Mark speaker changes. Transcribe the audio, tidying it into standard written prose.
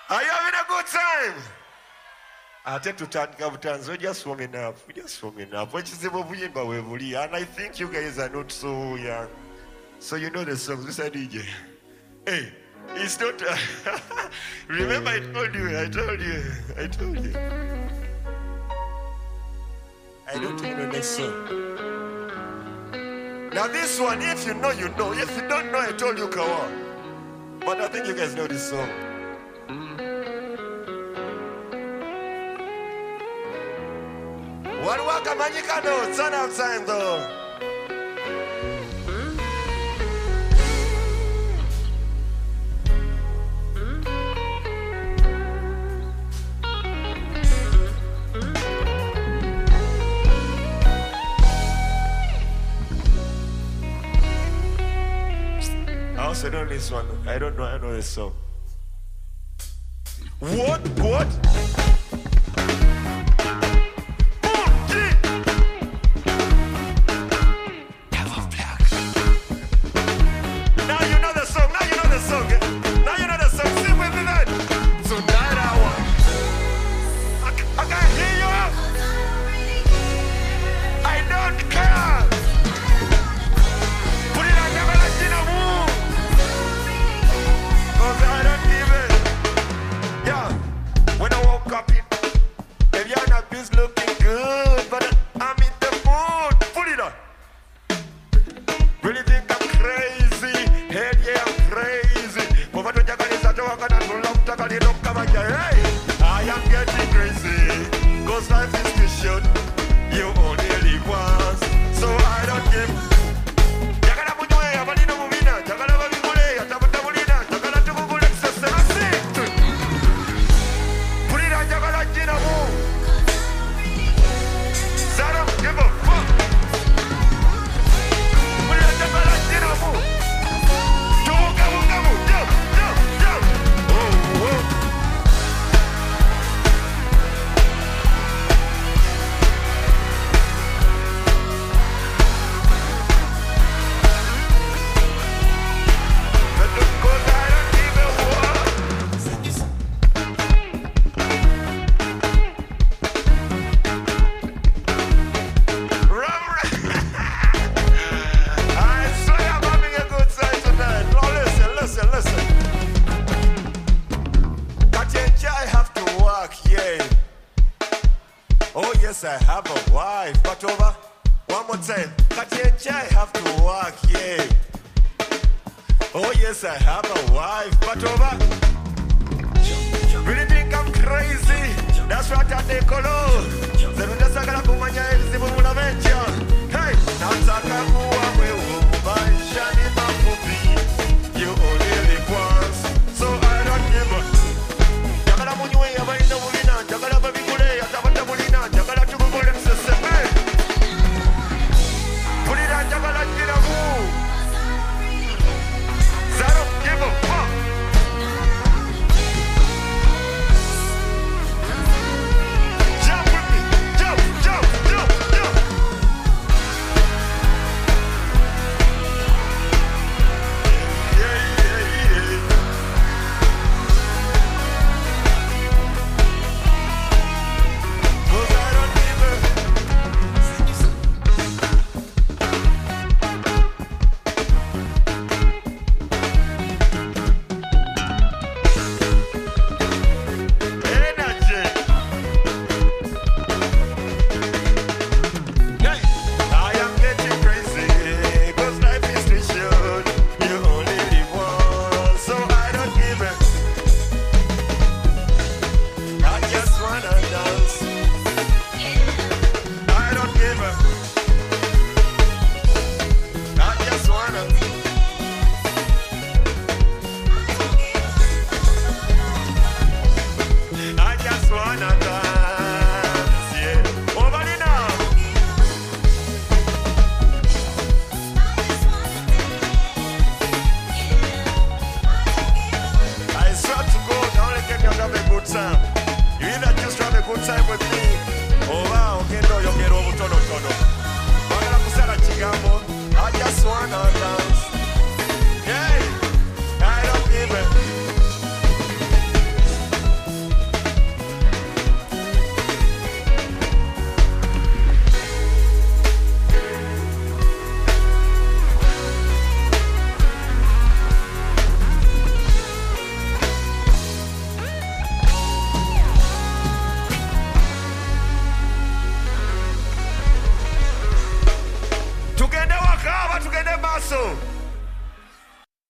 Speaker 1: Are you having a good time? I tend to turn Kabutanzo, just warming up. What is the movie? And I think you guys are not so young. So you know the songs. This is DJ. Hey, it's not. Remember, I told you. I don't even know this song. Now this one, if you know, you know. If you don't know, I told you, Kawa. But I think you guys know this song. What work am I doing? Turn out time though. I also know this one. I don't know. I know this song. What? Yes, I have a wife. But over one more time. Katiencha, I have to work, yeah. Oh, yes, I have a wife. But over. Really think I'm crazy? That's right, I take a look. Sagala kumanya elisibu munaventure. Hey, nataka kuwa wewe maishani mafupi. You only live once, so I don't give up. Jagala munywe abaina mulina, jagala babikule atabata mulina, jagala tubule mseseme. Mulina jagala jina mu. So I don't give up. so